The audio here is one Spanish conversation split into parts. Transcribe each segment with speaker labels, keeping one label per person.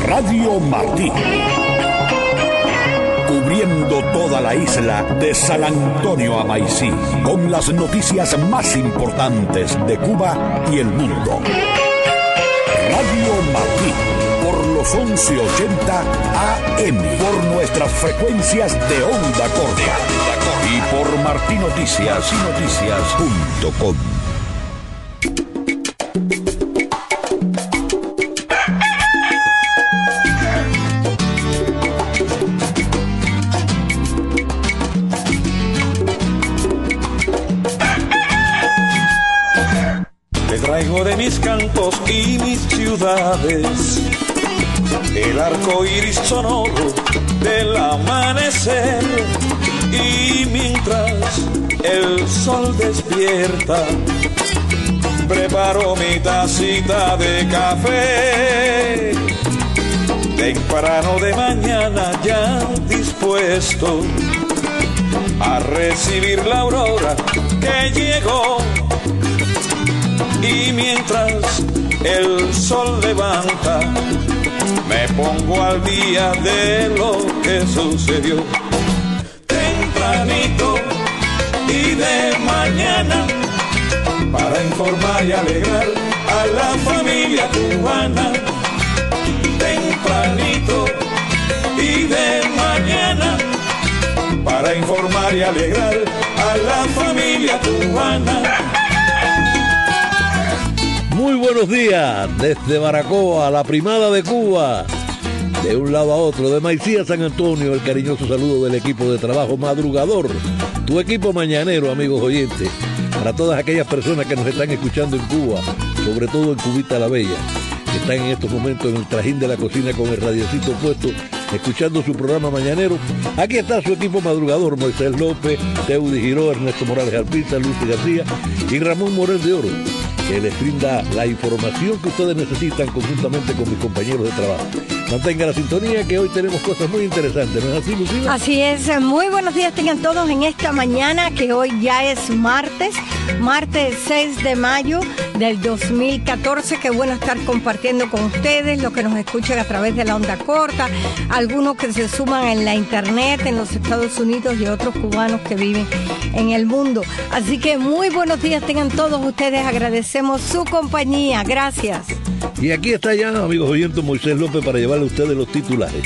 Speaker 1: Radio Martí. Cubriendo toda la isla de San Antonio a Maicí, con las noticias más importantes de Cuba y el mundo. Radio Martí, por los 1180 AM, por nuestras frecuencias de onda corta y por martinoticias.com.
Speaker 2: Traigo de mis campos y mis ciudades el arco iris sonoro del amanecer, y mientras el sol despierta preparo mi tacita de café. Temprano de mañana ya dispuesto a recibir la aurora que llegó. Y mientras el sol levanta, me pongo al día de lo que sucedió. Tempranito y de mañana, para informar y alegrar a la familia cubana. Tempranito y de mañana, para informar y alegrar a la familia cubana.
Speaker 3: Muy buenos días, desde Baracoa, la primada de Cuba, de un lado a otro, de Maicí a San Antonio, el cariñoso saludo del equipo de trabajo madrugador, tu equipo mañanero, amigos oyentes, para todas aquellas personas que nos están escuchando en Cuba, sobre todo en Cubita la Bella, que están en estos momentos en el trajín de la cocina con el radiocito puesto, escuchando su programa mañanero. Aquí está su equipo madrugador: Moisés López, Teudi Giró, Ernesto Morales Alpiza, Lucy García y Ramón Morel de Oro, que les brinda la información que ustedes necesitan conjuntamente con mis compañeros de trabajo. Mantenga la sintonía, que hoy tenemos cosas muy interesantes, ¿no es así, Lucila?
Speaker 4: Así es, muy buenos días tengan todos en esta mañana, que hoy ya es martes 6 de mayo del 2014. Qué bueno estar compartiendo con ustedes, los que nos escuchan a través de la onda corta, algunos que se suman en la internet en los Estados Unidos y otros cubanos que viven en el mundo. Así que muy buenos días tengan todos ustedes, agradecemos su compañía, gracias.
Speaker 3: Y aquí está ya, amigos oyentes, Moisés López para llevarle a ustedes los titulares.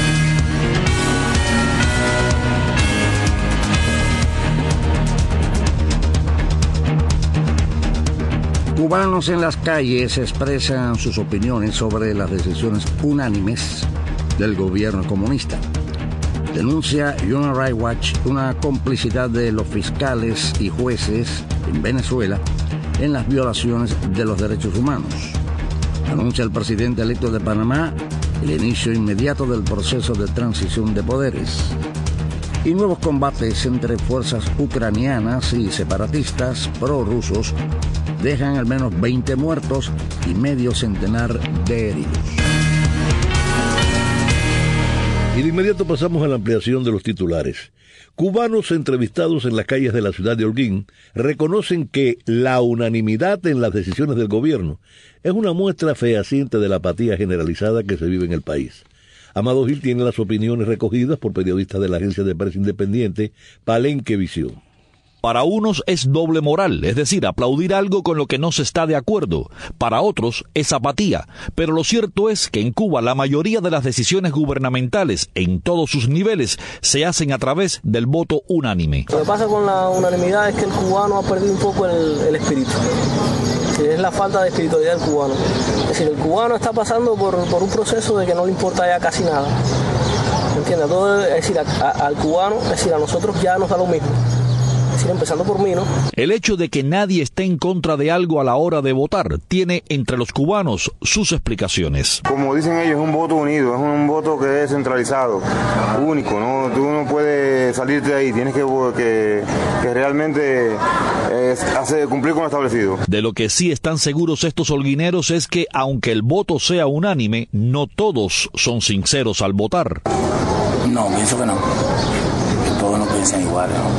Speaker 5: Cubanos en las calles expresan sus opiniones sobre las decisiones unánimes del gobierno comunista. Denuncia Human Rights Watch una complicidad de los fiscales y jueces en Venezuela en las violaciones de los derechos humanos. Anuncia el presidente electo de Panamá el inicio inmediato del proceso de transición de poderes. Y nuevos combates entre fuerzas ucranianas y separatistas prorrusos dejan al menos 20 muertos y medio centenar de heridos.
Speaker 3: Y de inmediato pasamos a la ampliación de los titulares. Cubanos entrevistados en las calles de la ciudad de Holguín reconocen que la unanimidad en las decisiones del gobierno es una muestra fehaciente de la apatía generalizada que se vive en el país. Amado Gil tiene las opiniones recogidas por periodistas de la agencia de prensa independiente Palenque Visión.
Speaker 6: Para unos es doble moral, es decir, aplaudir algo con lo que no se está de acuerdo. Para otros es apatía. Pero lo cierto es que en Cuba la mayoría de las decisiones gubernamentales, en todos sus niveles, se hacen a través del voto unánime.
Speaker 7: Lo que pasa con la unanimidad es que el cubano ha perdido un poco el espíritu. Es la falta de espiritualidad del cubano. Es decir, el cubano está pasando por un proceso de que no le importa ya casi nada. ¿Entiendes? Todo, es decir, al cubano, es decir, a nosotros ya nos da lo mismo. Es decir, empezando por mí, ¿no?
Speaker 6: El hecho de que nadie esté en contra de algo a la hora de votar tiene entre los cubanos sus explicaciones.
Speaker 8: Como dicen ellos, es un voto unido, es un voto que es centralizado, único, ¿no? Tú no puedes salirte de ahí, tienes que realmente cumplir con lo establecido.
Speaker 6: De lo que sí están seguros estos holguineros es que, aunque el voto sea unánime, no todos son sinceros al votar.
Speaker 9: No, pienso que no. Que todos no piensan igual, ¿no?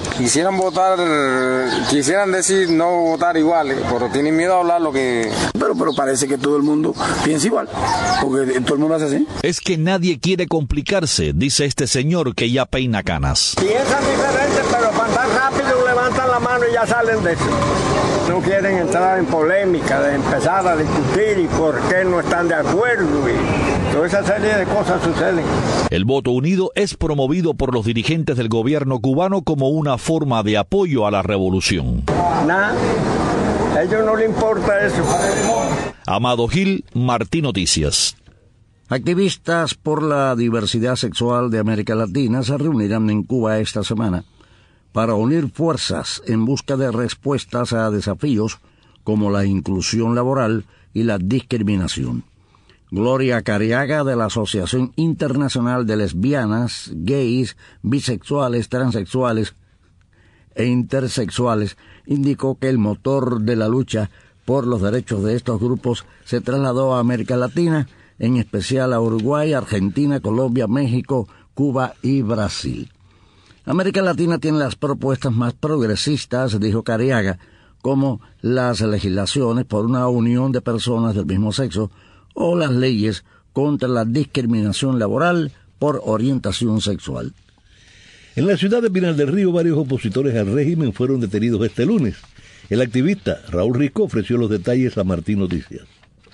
Speaker 9: Quisieran decir no votar igual, pero tienen miedo a hablar lo que...
Speaker 10: Pero parece que todo el mundo piensa igual, porque todo el mundo hace así.
Speaker 6: Es que nadie quiere complicarse, dice este señor que ya peina canas.
Speaker 11: Piensan diferente, pero para andar rápido levantan la mano y ya salen de eso. No quieren entrar en polémica, de empezar a discutir y por qué no están de acuerdo y toda esa serie de cosas suceden.
Speaker 6: El voto unido es promovido por los dirigentes del gobierno cubano como una forma de apoyo a la revolución.
Speaker 11: Nada, a ellos no les importa eso.
Speaker 6: Amado Gil, Martí Noticias.
Speaker 5: Activistas por la diversidad sexual de América Latina se reunirán en Cuba esta semana para unir fuerzas en busca de respuestas a desafíos como la inclusión laboral y la discriminación. Gloria Cariaga, de la Asociación Internacional de Lesbianas, Gays, Bisexuales, Transexuales e Intersexuales, indicó que el motor de la lucha por los derechos de estos grupos se trasladó a América Latina, en especial a Uruguay, Argentina, Colombia, México, Cuba y Brasil. América Latina tiene las propuestas más progresistas, dijo Cariaga, como las legislaciones por una unión de personas del mismo sexo o las leyes contra la discriminación laboral por orientación sexual.
Speaker 3: En la ciudad de Pinar del Río, varios opositores al régimen fueron detenidos este lunes. El activista Raúl Rico ofreció los detalles a Martí Noticias.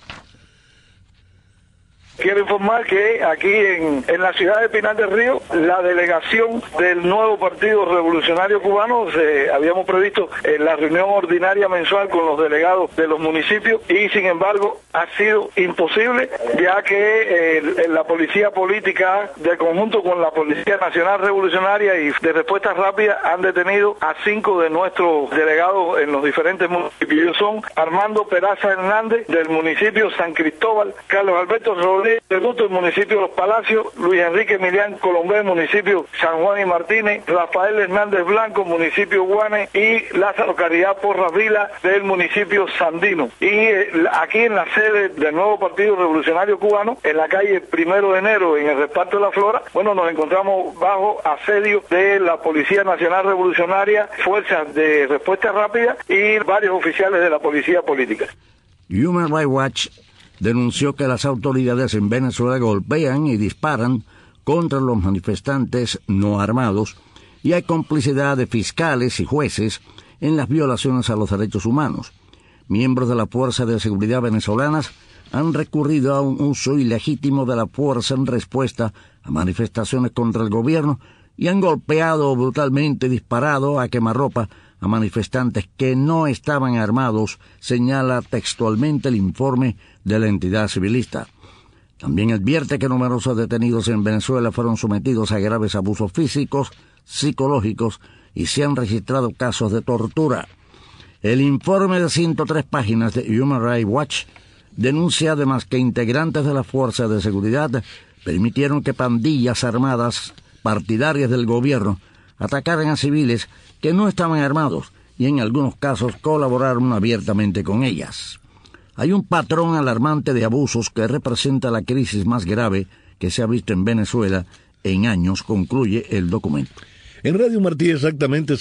Speaker 12: Quiero informar que aquí en la ciudad de Pinar del Río, la delegación del nuevo Partido Revolucionario Cubano, habíamos previsto la reunión ordinaria mensual con los delegados de los municipios y sin embargo ha sido imposible, ya que la policía política de conjunto con la Policía Nacional Revolucionaria y de Respuesta Rápida han detenido a 5 de nuestros delegados en los diferentes municipios. Ellos son Armando Peraza Hernández del municipio San Cristóbal, Carlos Alberto Rodríguez del municipio de Los Palacios, Luis Enrique Emilián Colombé, municipio San Juan y Martínez, Rafael Hernández Blanco, municipio Guane, y Lázaro Caridad Porras Vila del municipio Sandino. Y aquí en la sede del nuevo Partido Revolucionario Cubano, en la calle 1 de Enero, en el reparto de la Flora, nos encontramos bajo asedio de la Policía Nacional Revolucionaria, Fuerzas de Respuesta Rápida y varios oficiales de la Policía Política.
Speaker 5: Human Rights Watch denunció que las autoridades en Venezuela golpean y disparan contra los manifestantes no armados y hay complicidad de fiscales y jueces en las violaciones a los derechos humanos. Miembros de la Fuerza de Seguridad venezolanas han recurrido a un uso ilegítimo de la fuerza en respuesta a manifestaciones contra el gobierno y han golpeado brutalmente y disparado a quemarropa a manifestantes que no estaban armados, señala textualmente el informe de la entidad civilista. También advierte que numerosos detenidos en Venezuela fueron sometidos a graves abusos físicos, psicológicos y se han registrado casos de tortura. El informe de 103 páginas de Human Rights Watch denuncia además que integrantes de la Fuerza de Seguridad permitieron que pandillas armadas partidarias del gobierno atacaran a civiles que no estaban armados y en algunos casos colaboraron abiertamente con ellas. Hay un patrón alarmante de abusos que representa la crisis más grave que se ha visto en Venezuela en años, concluye el documento.
Speaker 3: En Radio Martí exactamente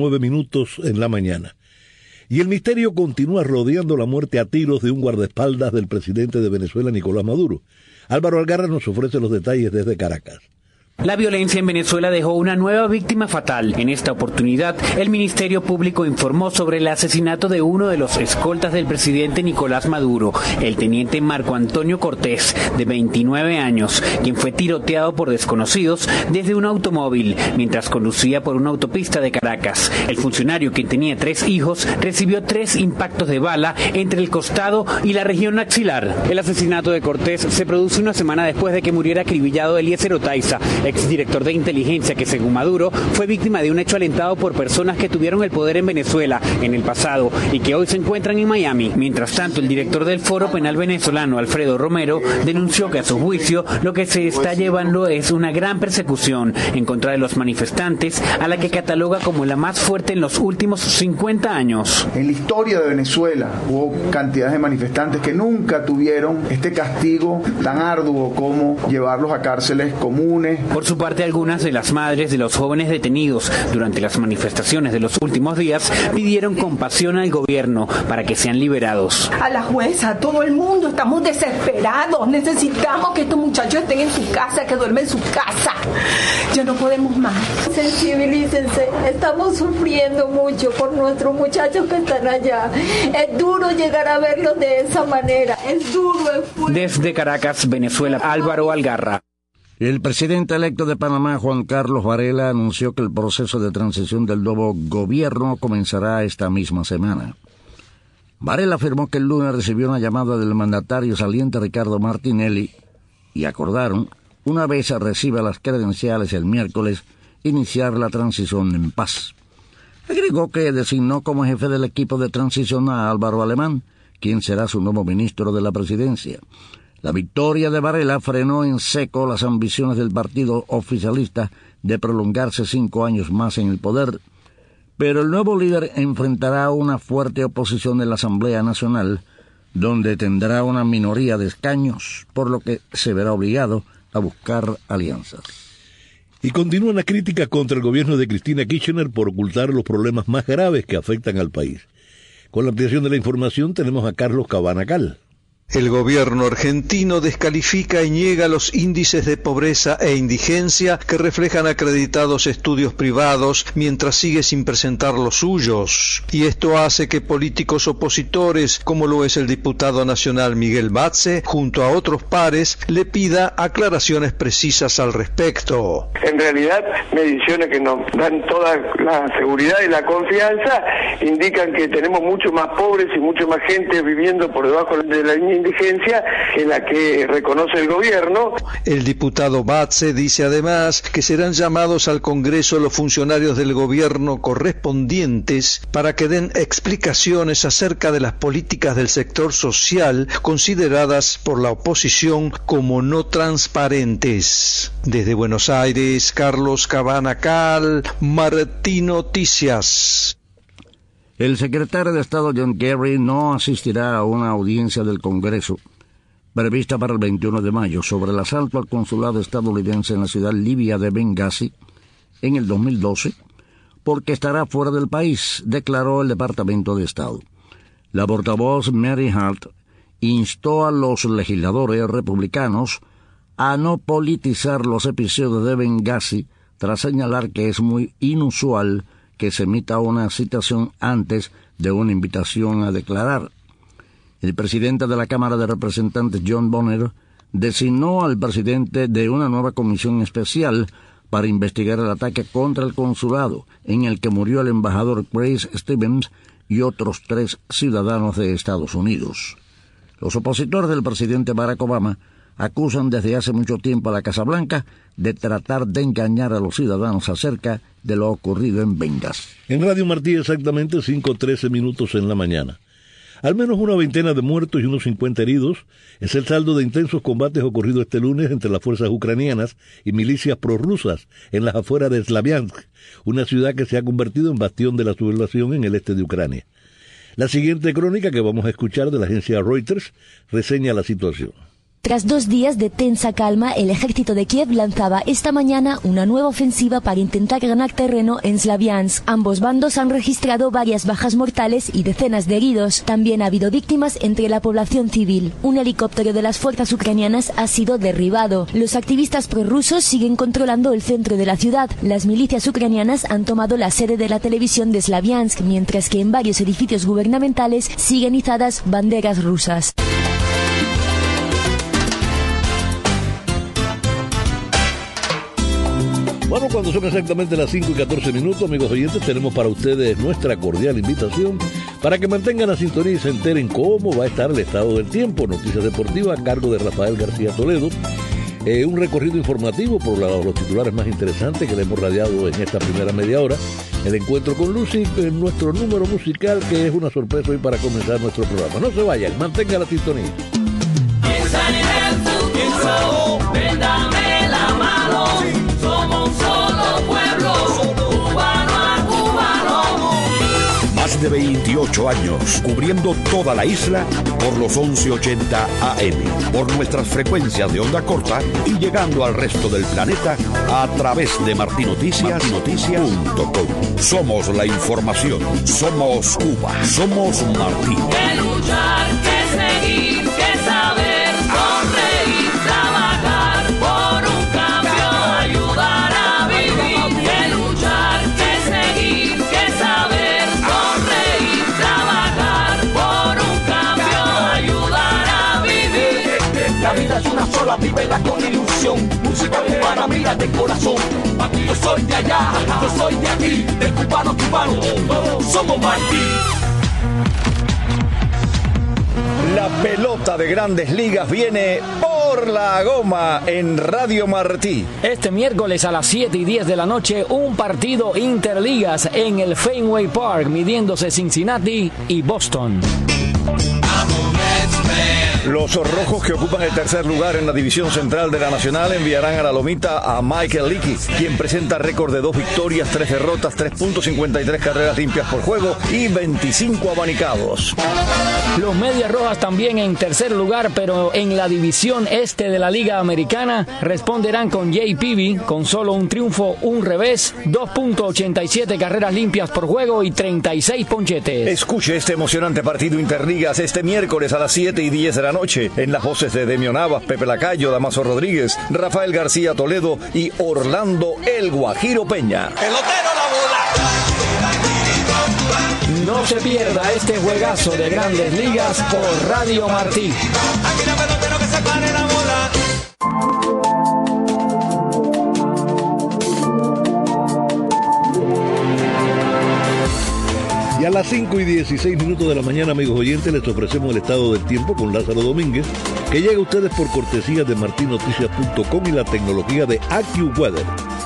Speaker 3: 5:09 en la mañana. Y el misterio continúa rodeando la muerte a tiros de un guardaespaldas del presidente de Venezuela, Nicolás Maduro. Álvaro Algarra nos ofrece los detalles desde Caracas.
Speaker 13: La violencia en Venezuela dejó una nueva víctima fatal. En esta oportunidad, el Ministerio Público informó sobre el asesinato de uno de los escoltas del presidente Nicolás Maduro, el teniente Marco Antonio Cortés, de 29 años, quien fue tiroteado por desconocidos desde un automóvil mientras conducía por una autopista de Caracas. El funcionario, quien tenía 3 hijos, recibió 3 impactos de bala entre el costado y la región axilar. El asesinato de Cortés se produce una semana después de que muriera acribillado Eliezer Otaiza, exdirector de inteligencia que, según Maduro, fue víctima de un hecho alentado por personas que tuvieron el poder en Venezuela en el pasado y que hoy se encuentran en Miami. Mientras tanto, el director del Foro Penal Venezolano, Alfredo Romero, denunció que a su juicio lo que se está llevando es una gran persecución en contra de los manifestantes, a la que cataloga como la más fuerte en los últimos 50 años.
Speaker 14: En la historia de Venezuela hubo cantidades de manifestantes que nunca tuvieron este castigo tan arduo como llevarlos a cárceles comunes,
Speaker 13: Por su parte, algunas de las madres de los jóvenes detenidos durante las manifestaciones de los últimos días pidieron compasión al gobierno para que sean liberados.
Speaker 15: A la jueza, a todo el mundo, estamos desesperados. Necesitamos que estos muchachos estén en su casa, que duermen en su casa. Ya no podemos más.
Speaker 16: Sensibilícense, estamos sufriendo mucho por nuestros muchachos que están allá. Es duro llegar a verlos de esa manera. Es duro, es fuerte.
Speaker 13: Desde Caracas, Venezuela, Álvaro Algarra.
Speaker 5: El presidente electo de Panamá, Juan Carlos Varela, anunció que el proceso de transición del nuevo gobierno comenzará esta misma semana. Varela afirmó que el lunes recibió una llamada del mandatario saliente Ricardo Martinelli y acordaron, una vez reciba las credenciales el miércoles, iniciar la transición en paz. Agregó que designó como jefe del equipo de transición a Álvaro Alemán, quien será su nuevo ministro de la presidencia. La victoria de Varela frenó en seco las ambiciones del partido oficialista de prolongarse 5 años más en el poder, pero el nuevo líder enfrentará una fuerte oposición en la Asamblea Nacional, donde tendrá una minoría de escaños, por lo que se verá obligado a buscar alianzas.
Speaker 3: Y continúan las críticas contra el gobierno de Cristina Kirchner por ocultar los problemas más graves que afectan al país. Con la ampliación de la información tenemos a Carlos Cabanacal.
Speaker 17: El gobierno argentino descalifica y niega los índices de pobreza e indigencia que reflejan acreditados estudios privados mientras sigue sin presentar los suyos. Y esto hace que políticos opositores, como lo es el diputado nacional Miguel Batze, junto a otros pares, le pida aclaraciones precisas al respecto.
Speaker 18: En realidad, mediciones que nos dan toda la seguridad y la confianza indican que tenemos mucho más pobres y mucho más gente viviendo por debajo de la línea indigencia que la que reconoce el gobierno.
Speaker 17: El diputado Batze dice además que serán llamados al Congreso los funcionarios del gobierno correspondientes para que den explicaciones acerca de las políticas del sector social consideradas por la oposición como no transparentes. Desde Buenos Aires, Carlos Cabanacal, Martín Noticias.
Speaker 5: El secretario de Estado John Kerry no asistirá a una audiencia del Congreso prevista para el 21 de mayo sobre el asalto al consulado estadounidense en la ciudad libia de Benghazi en el 2012, porque estará fuera del país, declaró el Departamento de Estado. La portavoz Mary Hart instó a los legisladores republicanos a no politizar los episodios de Benghazi, tras señalar que es muy inusual que se emita una citación antes de una invitación a declarar. El presidente de la Cámara de Representantes, John Boehner, designó al presidente de una nueva comisión especial para investigar el ataque contra el consulado, en el que murió el embajador Grace Stevens y otros 3 ciudadanos de Estados Unidos. Los opositores del presidente Barack Obama acusan desde hace mucho tiempo a la Casa Blanca de tratar de engañar a los ciudadanos acerca de lo ocurrido en Benghazi.
Speaker 3: En Radio Martí, exactamente 5:13 en la mañana. Al menos una veintena de muertos y unos 50 heridos es el saldo de intensos combates ocurridos este lunes entre las fuerzas ucranianas y milicias prorrusas en las afueras de Slaviansk, una ciudad que se ha convertido en bastión de la sublevación en el este de Ucrania. La siguiente crónica que vamos a escuchar de la agencia Reuters reseña la situación.
Speaker 19: Tras 2 días de tensa calma, el ejército de Kiev lanzaba esta mañana una nueva ofensiva para intentar ganar terreno en Slaviansk. Ambos bandos han registrado varias bajas mortales y decenas de heridos. También ha habido víctimas entre la población civil. Un helicóptero de las fuerzas ucranianas ha sido derribado. Los activistas prorrusos siguen controlando el centro de la ciudad. Las milicias ucranianas han tomado la sede de la televisión de Slaviansk, mientras que en varios edificios gubernamentales siguen izadas banderas rusas.
Speaker 3: Bueno, cuando son exactamente las 5:14, amigos oyentes, tenemos para ustedes nuestra cordial invitación para que mantengan la sintonía y se enteren cómo va a estar el estado del tiempo. Noticias deportivas a cargo de Rafael García Toledo. Un recorrido informativo por los titulares más interesantes que le hemos radiado en esta primera media hora. El encuentro con Lucy, nuestro número musical, que es una sorpresa hoy para comenzar nuestro programa. No se vayan, mantengan la sintonía.
Speaker 2: Piensa en el futuro, ven, dame la mano. Somos un solo pueblo, cubano a cubano.
Speaker 1: Más de 28 años, cubriendo toda la isla por los 1180 AM, por nuestras frecuencias de onda corta y llegando al resto del planeta a través de martinoticias.com. Somos la información, somos Cuba, somos Martín.
Speaker 2: Que luchar, que seguir, que saber, sonreír, trabajar por un cambio, ayudar a vivir. Que luchar, que seguir, que saber, sonreír, trabajar por un cambio, ayudar a vivir.
Speaker 20: La vida es una sola, vívela con ilusión. Música cubana, mira de corazón. Yo soy de allá, yo soy de aquí, del cubano cubano, somos Martí.
Speaker 21: La pelota de Grandes Ligas viene por la goma en Radio Martí.
Speaker 22: Este miércoles a las 7:10 de la noche, un partido interligas en el Fenway Park, midiéndose Cincinnati y Boston.
Speaker 21: Los rojos, que ocupan el tercer lugar en la división central de la Nacional, enviarán a la lomita a Michael Leakey, quien presenta récord de 2 victorias, 3 derrotas, 3.53 carreras limpias por juego y 25 abanicados.
Speaker 22: Los Medias Rojas también en tercer lugar, pero en la división este de la Liga Americana responderán con Jay Peavy, con solo un triunfo, un revés, 2.87 carreras limpias por juego y 36 ponchetes.
Speaker 21: Escuche este emocionante partido interligas este miércoles a las 7:10 de la noche, en las voces de Demio Navas, Pepe Lacayo, Damaso Rodríguez, Rafael García Toledo y Orlando El Guajiro Peña.
Speaker 20: Pelotero la bola.
Speaker 22: No se pierda este juegazo de Grandes Ligas por Radio Martí.
Speaker 20: Aquí no pelotero que se pare la bola.
Speaker 3: Y a las 5:16 de la mañana, amigos oyentes, les ofrecemos el estado del tiempo con Lázaro Domínguez, que llega a ustedes por cortesía de martinoticias.com y la tecnología de AccuWeather.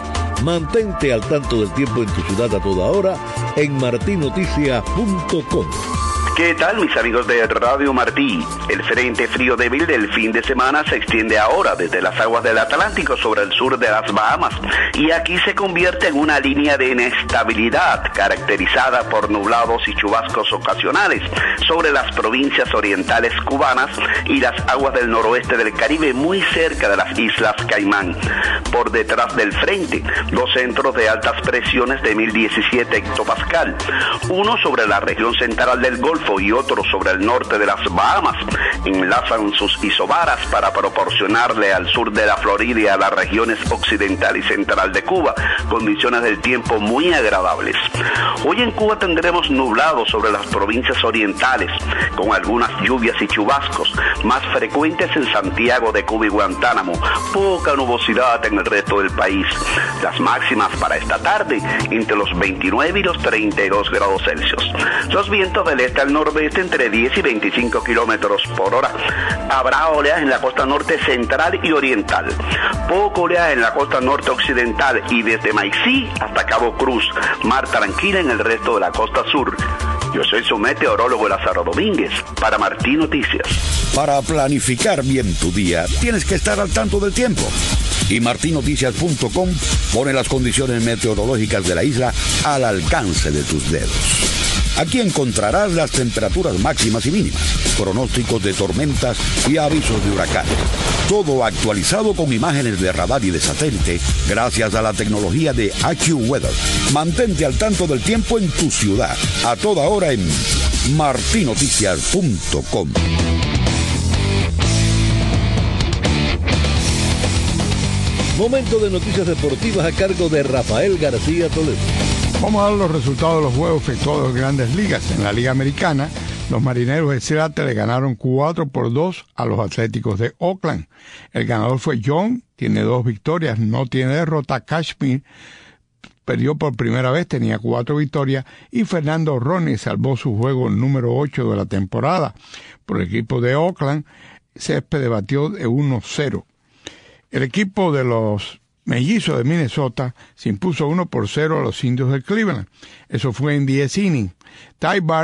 Speaker 3: Mantente al tanto del tiempo en tu ciudad a toda hora en martinoticias.com.
Speaker 23: ¿Qué tal, mis amigos de Radio Martí? El frente frío débil del fin de semana se extiende ahora desde las aguas del Atlántico sobre el sur de las Bahamas y aquí se convierte en una línea de inestabilidad caracterizada por nublados y chubascos ocasionales sobre las provincias orientales cubanas y las aguas del noroeste del Caribe, muy cerca de las Islas Caimán. Por detrás del frente, dos centros de altas presiones de 1017 hectopascal, uno sobre la región central del Golfo y otro sobre el norte de las Bahamas, enlazan sus isobaras para proporcionarle al sur de la Florida y a las regiones occidental y central de Cuba condiciones del tiempo muy agradables. Hoy en Cuba tendremos nublados sobre las provincias orientales, con algunas lluvias y chubascos, más frecuentes en Santiago de Cuba y Guantánamo, poca nubosidad en el resto del país. Las máximas para esta tarde entre los 29 y los 32 grados Celsius. Los vientos del este al nordeste entre 10 y 25 kilómetros por hora. Habrá oleaje en la costa norte central y oriental. Poco oleaje en la costa norte occidental y desde Maicí hasta Cabo Cruz. Mar tranquila en el resto de la costa sur. Yo soy su meteorólogo Lázaro Domínguez para Martí Noticias.
Speaker 1: Para planificar bien tu día, tienes que estar al tanto del tiempo. Y martinoticias.com pone las condiciones meteorológicas de la isla al alcance de tus dedos. Aquí encontrarás las temperaturas máximas y mínimas, pronósticos de tormentas y avisos de huracanes. Todo actualizado con imágenes de radar y de satélite gracias a la tecnología de AccuWeather. Mantente al tanto del tiempo en tu ciudad a toda hora en martinoticias.com.
Speaker 3: Momento de noticias deportivas a cargo de Rafael García Toledo.
Speaker 24: Vamos a dar los resultados de los juegos efectuados en Grandes Ligas. En la Liga Americana, los Marineros de Seattle le ganaron 4-2 a los Atléticos de Oakland. El ganador fue John, tiene 2 victorias, no tiene derrota. Cashmere perdió por primera vez, tenía 4 victorias. Y Fernando Ronnie salvó su juego número 8 de la temporada. Por el equipo de Oakland, Céspedes batió de 1-0. El equipo de los Mellizos de Minnesota se impuso 1-0 a los Indios de Cleveland. Eso fue en 10 innings. Ty Bar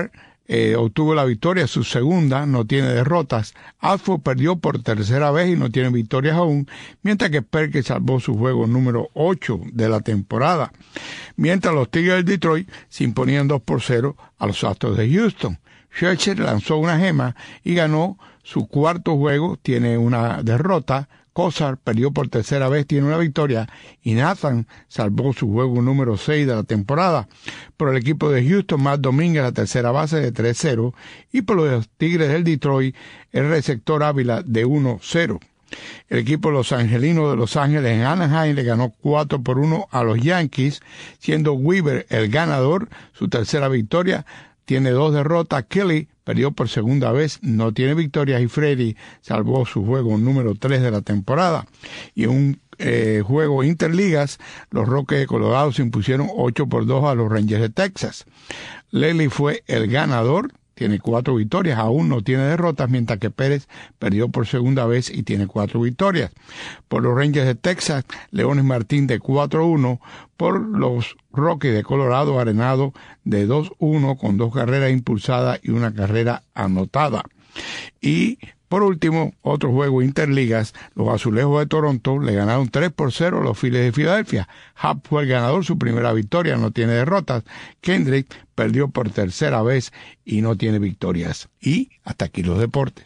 Speaker 24: obtuvo la victoria, su segunda, no tiene derrotas. Alford perdió por tercera vez y no tiene victorias aún, mientras que Perkins salvó su juego número 8 de la temporada. Mientras los Tigres de Detroit se imponían 2-0 a los Astros de Houston. Scherzer lanzó una gema y ganó su cuarto juego, tiene una derrota. Cosar perdió por tercera vez, tiene una victoria, y Nathan salvó su juego número 6 de la temporada. Por el equipo de Houston, Matt Domínguez, la tercera base de 3-0, y por los Tigres del Detroit, el receptor Ávila de 1-0. El equipo de los Angelinos de Los Ángeles en Anaheim le ganó 4-1 a los Yankees, siendo Weaver el ganador, su tercera victoria. Tiene 2 derrotas. Kelly perdió por segunda vez, no tiene victorias, y Freddy salvó su juego número 3 de la temporada. Y en un juego interligas, los Rockies de Colorado se impusieron 8-2 a los Rangers de Texas. Lely fue el ganador, tiene 4 victorias, aún no tiene derrotas, mientras que Pérez perdió por segunda vez y tiene 4 victorias. Por los Rangers de Texas, Leones Martín de 4-1, por los Rockies de Colorado, Arenado de 2-1 con 2 carreras impulsadas y 1 carrera anotada. Y por último, otro juego interligas, los Azulejos de Toronto le ganaron 3-0 a los Phillies de Filadelfia. Happ fue el ganador, su primera victoria, no tiene derrotas. Kendrick perdió por tercera vez y no tiene victorias. Y hasta aquí los deportes.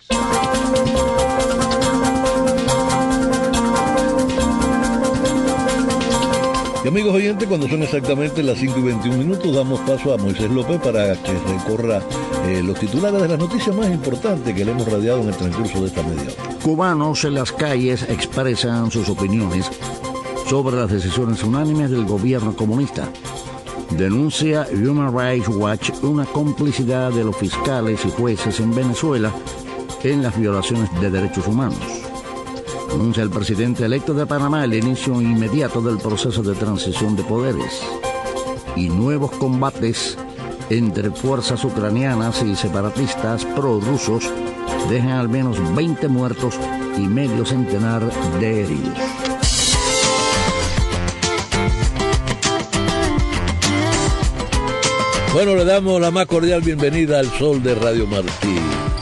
Speaker 3: Y amigos oyentes, cuando son exactamente las 5:21, damos paso a Moisés López para que recorra los titulares de las noticias más importantes que le hemos radiado en el transcurso de esta media hora.
Speaker 5: Cubanos en las calles expresan sus opiniones sobre las decisiones unánimes del gobierno comunista. Denuncia Human Rights Watch una complicidad de los fiscales y jueces en Venezuela en las violaciones de derechos humanos. Anuncia el presidente electo de Panamá el inicio inmediato del proceso de transición de poderes. Y nuevos combates entre fuerzas ucranianas y separatistas prorrusos dejan al menos 20 muertos y medio centenar de heridos.
Speaker 3: Bueno, le damos la más cordial bienvenida al Sol de Radio Martí.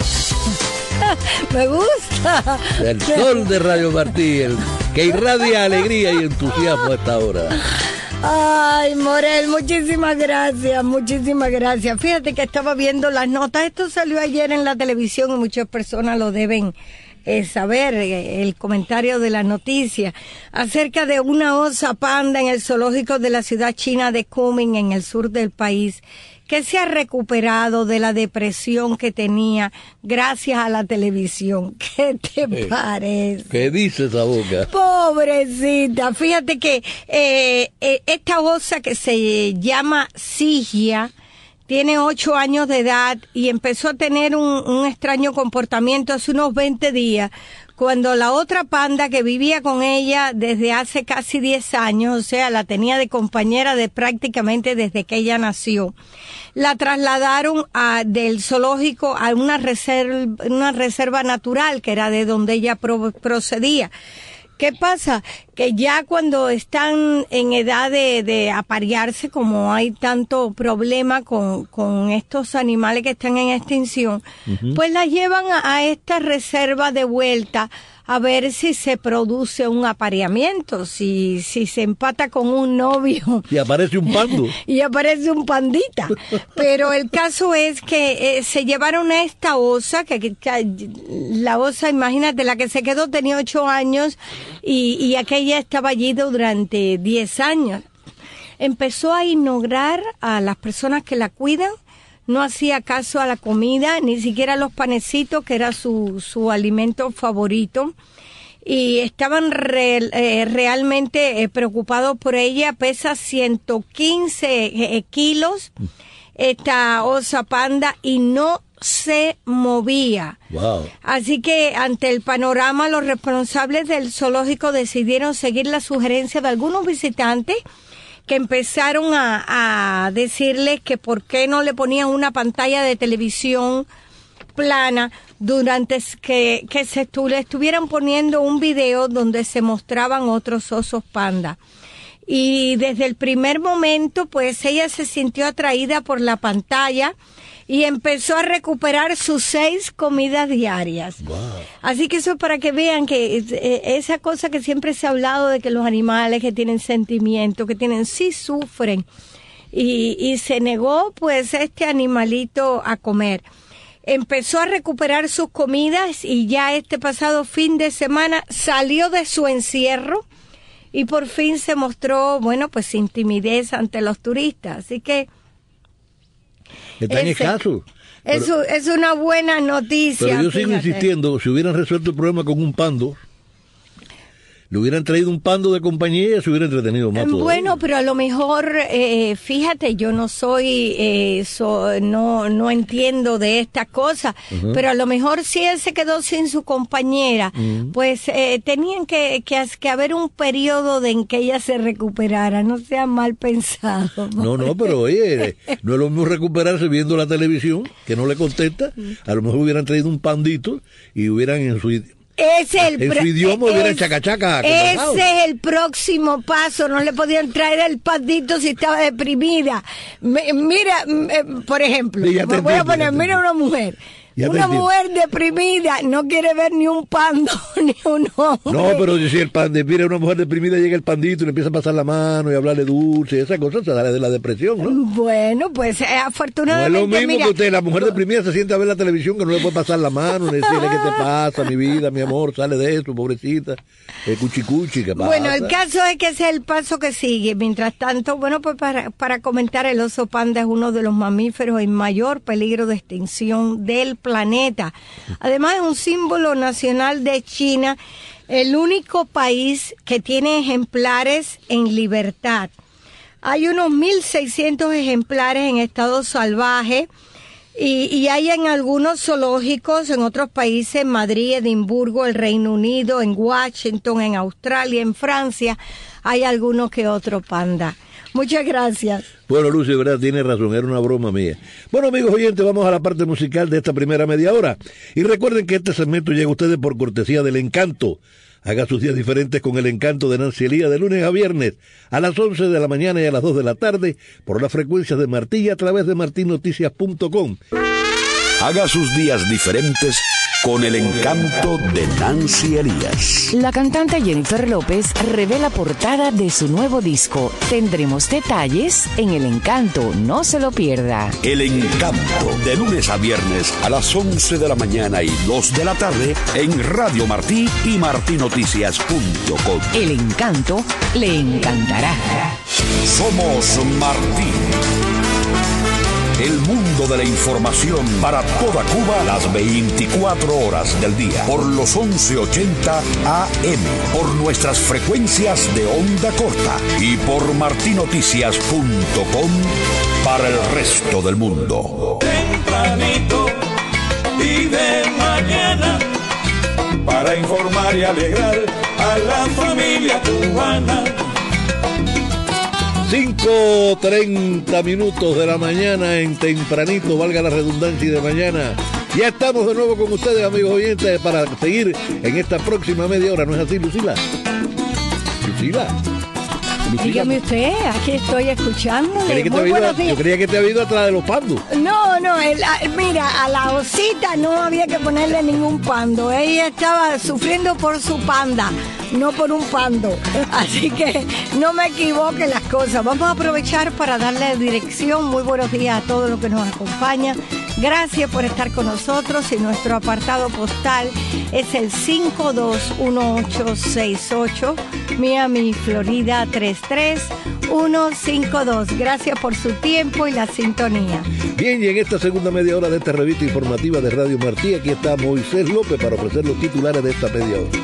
Speaker 4: Me gusta.
Speaker 3: El Sol de Radio Martí, el que irradia alegría y entusiasmo a esta hora.
Speaker 4: Ay, Morel, muchísimas gracias. Fíjate que estaba viendo las notas. Esto salió ayer en la televisión y muchas personas lo deben saber, el comentario de la noticia acerca de una osa panda en el zoológico de la ciudad china de Kunming, en el sur del país, que se ha recuperado de la depresión que tenía gracias a la televisión. ¿Qué te parece?
Speaker 3: ¿Qué dice esa boca?
Speaker 4: Pobrecita, fíjate que esta osa que se llama Sigia tiene 8 años de edad y empezó a tener un extraño comportamiento hace unos 20 días, cuando la otra panda que vivía con ella desde hace casi 10 años, o sea, la tenía de compañera de prácticamente desde que ella nació, la trasladaron del zoológico a una reserva natural, que era de donde ella procedía. ¿Qué pasa? Que ya cuando están en edad de aparearse, como hay tanto problema con estos animales que están en extinción, pues las llevan a esta reserva de vuelta a ver si se produce un apareamiento, si se empata con un novio.
Speaker 3: Y aparece un pando.
Speaker 4: Y aparece un pandita. Pero el caso es que se llevaron a esta osa, que la osa, imagínate, la que se quedó tenía 8 años y aquella estaba allí durante 10 años. Empezó a ignorar a las personas que la cuidan, no hacía caso a la comida, ni siquiera a los panecitos, que era su alimento favorito, y estaban realmente preocupados por ella. Pesa 115 kilos esta osa panda y no se movía.
Speaker 3: Wow.
Speaker 4: Así que ante el panorama, los responsables del zoológico decidieron seguir la sugerencia de algunos visitantes, que empezaron a decirles que por qué no le ponían una pantalla de televisión plana durante que le estuvieran poniendo un video donde se mostraban otros osos panda. Y desde el primer momento, pues ella se sintió atraída por la pantalla. y empezó a recuperar sus 6 comidas diarias.
Speaker 3: Wow.
Speaker 4: Así que eso es para que vean que esa cosa que siempre se ha hablado de que los animales que tienen sentimientos, que tienen, sí sufren. Y se negó pues este animalito a comer. Empezó a recuperar sus comidas y ya este pasado fin de semana salió de su encierro y por fin se mostró, bueno, pues sin timidez ante los turistas. Así que
Speaker 3: están escasos.
Speaker 4: Eso es una buena noticia.
Speaker 3: Pero yo sigo
Speaker 4: fíjate.
Speaker 3: insistiendo, si hubieran resuelto el problema con un pando, le hubieran traído un pando de compañía y se hubiera entretenido más.
Speaker 4: Bueno, pero a lo mejor, fíjate, yo no soy, no entiendo de estas cosas, pero a lo mejor si él se quedó sin su compañera, pues tenían que haber un periodo en que ella se recuperara, no sea mal pensado.
Speaker 3: No, pero oye, no es lo mismo recuperarse viendo la televisión, que no le contesta, a lo mejor hubieran traído un pandito y hubieran en su idioma hubiera chacachaca.
Speaker 4: Ese es el próximo paso. No le podían traer el pandito si estaba deprimida. Mira, por ejemplo, voy a poner, mira una mujer. Una mujer deprimida no quiere ver ni un pando ni un hombre.
Speaker 3: No, pero si el pando, mira, una mujer deprimida, llega el pandito y le empieza a pasar la mano y hablarle dulce, esa cosa se sale de la depresión, ¿no?
Speaker 4: Bueno, pues afortunadamente.
Speaker 3: No es lo mismo que usted, la mujer deprimida se siente a ver la televisión que no le puede pasar la mano, ni decirle qué te pasa, mi vida, mi amor, sale de eso, pobrecita, cuchicuchi, ¿qué pasa?
Speaker 4: Bueno, el caso es que ese es el paso que sigue. Mientras tanto, bueno, pues para comentar, el oso panda es uno de los mamíferos en mayor peligro de extinción del planeta. Además es un símbolo nacional de China, el único país que tiene ejemplares en libertad. Hay unos 1.600 ejemplares en estado salvaje y hay en algunos zoológicos en otros países, en Madrid, Edimburgo, el Reino Unido, en Washington, en Australia, en Francia, hay algunos que otro panda. Muchas gracias.
Speaker 3: Bueno, Lucy, verdad, tiene razón, era una broma mía. Bueno, amigos oyentes, vamos a la parte musical de esta primera media hora. Y recuerden que este segmento llega a ustedes por cortesía del Encanto. Haga sus días diferentes con el Encanto de Nancy Elías de lunes a viernes a las 11 de la mañana y a las 2 de la tarde por las frecuencias de Martí y a través de martinoticias.com.
Speaker 1: Haga sus días diferentes con el Encanto de Nancy Elías.
Speaker 7: La cantante Jennifer López revela portada de su nuevo disco. Tendremos detalles en El Encanto, no se lo pierda.
Speaker 1: El Encanto, de lunes a viernes a las 11 de la mañana y 2 de la tarde en Radio Martí y martinoticias.com.
Speaker 7: El Encanto le encantará.
Speaker 1: Somos Martí. El mundo de la información para toda Cuba las 24 horas del día. Por los 1180 AM. Por nuestras frecuencias de onda corta. Y por martinoticias.com para el resto del mundo.
Speaker 20: Tempranito y de mañana para informar y alegrar a la familia cubana.
Speaker 3: 5:30 minutos de la mañana en tempranito, valga la redundancia, y de mañana. Ya estamos de nuevo con ustedes, amigos oyentes, para seguir en esta próxima media hora. ¿No es así, Lucila? Lucila.
Speaker 4: Dígame usted, aquí estoy escuchándole.
Speaker 3: Muy buenos días. Yo creía que te había ido atrás de los pandos.
Speaker 4: No, mira, a la osita no había que ponerle ningún pando. Ella estaba sufriendo por su panda, no por un pando. Así que no me equivoque las cosas. Vamos a aprovechar para darle dirección. Muy buenos días a todos los que nos acompañan. Gracias por estar con nosotros y nuestro apartado postal es el 521868, Miami, Florida 33152. Gracias por su tiempo y la sintonía.
Speaker 3: Bien, y en esta segunda media hora de esta revista informativa de Radio Martí, aquí está Moisés López para ofrecer los titulares de esta media hora.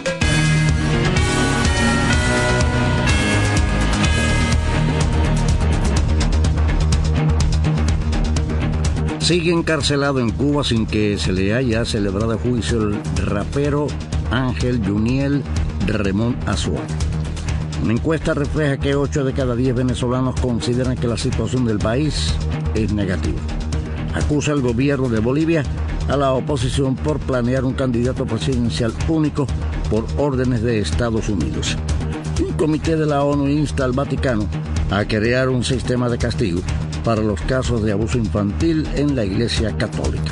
Speaker 5: Sigue encarcelado en Cuba sin que se le haya celebrado juicio el rapero Ángel Juniel Ramón Azua. Una encuesta refleja que 8 de cada 10 venezolanos consideran que la situación del país es negativa. Acusa al gobierno de Bolivia a la oposición por planear un candidato presidencial único por órdenes de Estados Unidos. Un comité de la ONU insta al Vaticano a crear un sistema de castigo para los casos de abuso infantil en la Iglesia Católica.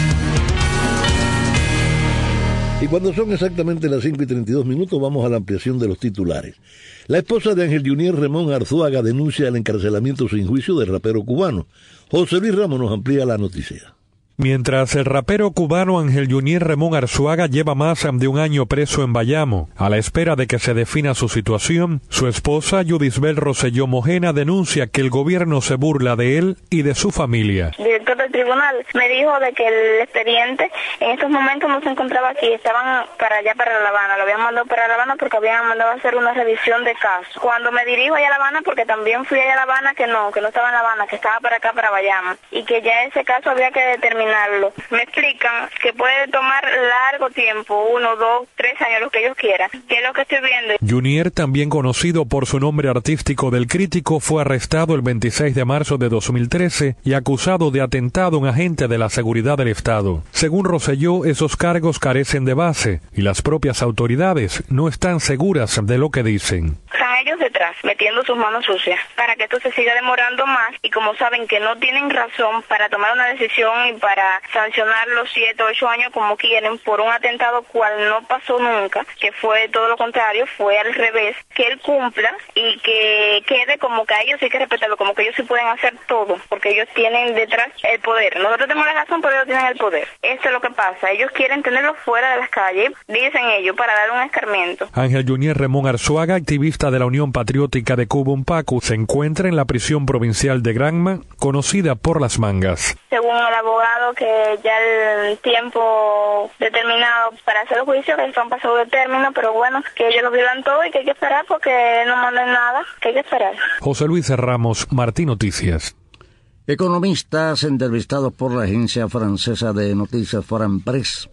Speaker 3: Y cuando son exactamente las 5:32, vamos a la ampliación de los titulares. La esposa de Ángel Junior Ramón Arzuaga denuncia el encarcelamiento sin juicio del rapero cubano. José Luis Ramos nos amplía la noticia.
Speaker 8: Mientras el rapero cubano Ángel Junior Ramón Arzuaga lleva más de un año preso en Bayamo, a la espera de que se defina su situación, su esposa Yudisbel Rosselló Mojena denuncia que el gobierno se burla de él y de su familia.
Speaker 9: El director del tribunal me dijo de que el expediente en estos momentos no se encontraba aquí, estaban para allá, para La Habana, lo habían mandado para La Habana porque habían mandado a hacer una revisión de caso. Cuando me dirijo allá a La Habana, porque también fui allá a La Habana, que no estaba en La Habana, que estaba para acá, para Bayamo, y que ya ese caso había que determinar. Me explican que puede tomar largo tiempo, 1, 2, 3 años, lo que ellos quieran, que es lo que estoy viendo.
Speaker 8: Junior, también conocido por su nombre artístico del Crítico, fue arrestado el 26 de marzo de 2013 y acusado de atentado a un agente de la seguridad del Estado. Según Rosselló, esos cargos carecen de base y las propias autoridades no están seguras de lo que dicen.
Speaker 9: Están ellos detrás, metiendo sus manos sucias, para que esto se siga demorando más, y como saben que no tienen razón para tomar una decisión y para sancionar los 7 o 8 años como quieren por un atentado cual no pasó nunca, que fue todo lo contrario, fue al revés, que él cumpla y que quede como que a ellos sí hay que respetarlo, como que ellos sí pueden hacer todo, porque ellos tienen detrás el poder. Nosotros tenemos la razón, pero ellos tienen el poder. Esto es lo que pasa, ellos quieren tenerlo fuera de las calles, dicen ellos, para dar un escarmiento.
Speaker 8: Ángel Junior Ramón Arzuaga, activista de la Unión Patriótica de Cuba, UNPACU, se encuentra en la prisión provincial de Granma, conocida por Las Mangas.
Speaker 9: Según el abogado, que ya el tiempo determinado para hacer el juicio, que han pasado de término, pero bueno, que ellos lo violan todo y que hay que esperar porque no mandan nada, que hay que esperar.
Speaker 8: José Luis Ramos, Martí Noticias.
Speaker 5: Economistas entrevistados por la agencia francesa de noticias Foreign Press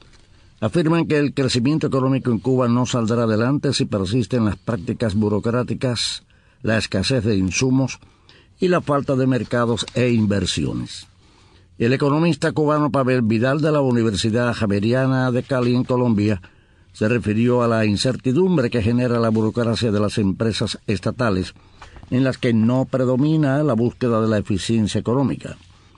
Speaker 5: afirman que el crecimiento económico en Cuba no saldrá adelante si persisten las prácticas burocráticas, la escasez de insumos y la falta de mercados e inversiones. El economista cubano Pavel Vidal de la Universidad Javeriana de Cali, en Colombia, se refirió a la incertidumbre que genera la burocracia de las empresas estatales, en las que no predomina la búsqueda de la eficiencia económica.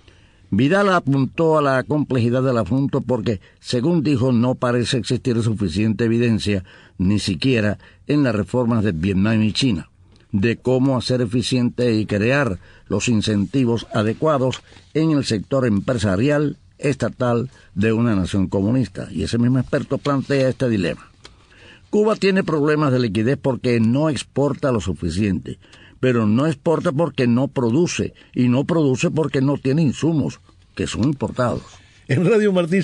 Speaker 5: Vidal apuntó a la complejidad del asunto porque, según dijo, no parece existir suficiente evidencia, ni siquiera en las reformas de Vietnam y China, de cómo hacer eficiente y crear los incentivos adecuados en el sector empresarial estatal de una nación comunista. Y ese mismo experto plantea este dilema. Cuba tiene problemas de liquidez porque no exporta lo suficiente, pero no exporta porque no produce, y no produce porque no tiene insumos, que son importados.
Speaker 3: En Radio Martí,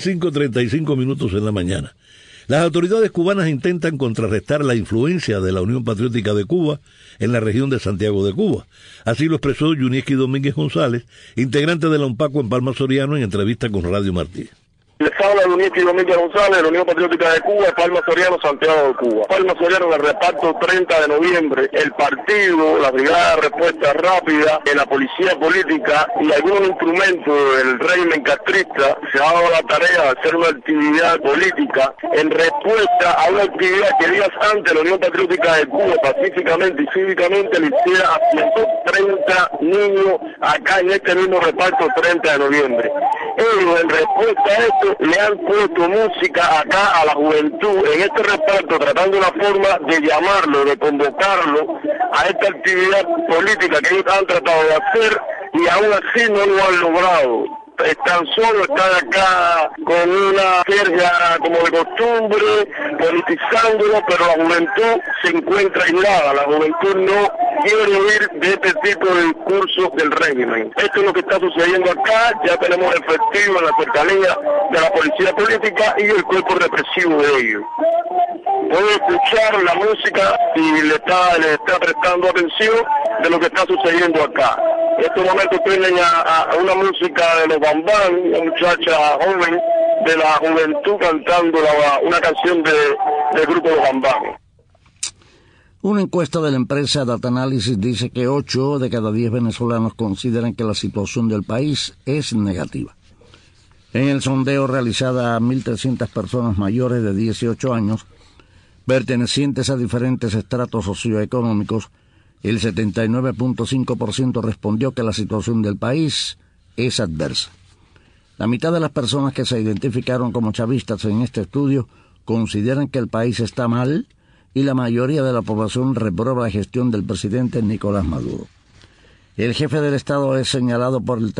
Speaker 3: 5:35 en la mañana. Las autoridades cubanas intentan contrarrestar la influencia de la Unión Patriótica de Cuba en la región de Santiago de Cuba. Así lo expresó Yunieski Domínguez González, integrante de la UNPACU en Palma Soriano, en entrevista con Radio Martí.
Speaker 10: Les habla Yunieski Domínguez González de la Unión Patriótica de Cuba, Palma Soriano, Santiago de Cuba. Palma Soriano, en el reparto 30 de noviembre, el partido, la Brigada de Respuesta Rápida, la Policía Política y algunos instrumentos del régimen castrista se ha dado la tarea de hacer una actividad política en respuesta a una actividad que días antes la Unión Patriótica de Cuba pacíficamente y cívicamente le hiciera a 130 niños acá en este mismo reparto 30 de noviembre. Ellos, en respuesta a esto, le han puesto música acá a la juventud en este reparto, tratando una forma de llamarlo, de convocarlo a esta actividad política que ellos han tratado de hacer y aún así no lo han logrado. Están solos, están acá con una jerga como de costumbre, politizándolo, pero la juventud se encuentra aislada, la juventud no quiere oír de este tipo de discursos del régimen. Esto es lo que está sucediendo acá, ya tenemos efectivo en la cercanía de la policía política y el cuerpo represivo de ellos. Puedo escuchar la música y le está prestando atención de lo que está sucediendo acá. En estos momentos tienen a una música de los Bambán, una muchacha joven de la juventud cantando una canción del grupo Los Bambán.
Speaker 5: Una encuesta de la empresa Data Analysis dice que 8 de cada 10 venezolanos consideran que la situación del país es negativa. En el sondeo realizado a 1.300 personas mayores de 18 años, pertenecientes a diferentes estratos socioeconómicos, El 79.5% respondió que la situación del país es adversa. La mitad de las personas que se identificaron como chavistas en este estudio consideran que el país está mal y la mayoría de la población reprueba la gestión del presidente Nicolás Maduro. El jefe del Estado es señalado por el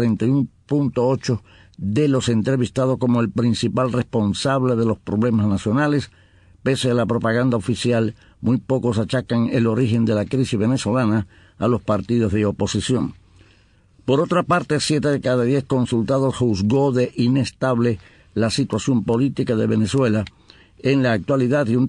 Speaker 5: 31.8% de los entrevistados como el principal responsable de los problemas nacionales. Pese a la propaganda oficial, muy pocos achacan el origen de la crisis venezolana a los partidos de oposición. Por otra parte, 7 de cada 10 consultados juzgó de inestable la situación política de Venezuela en la actualidad y un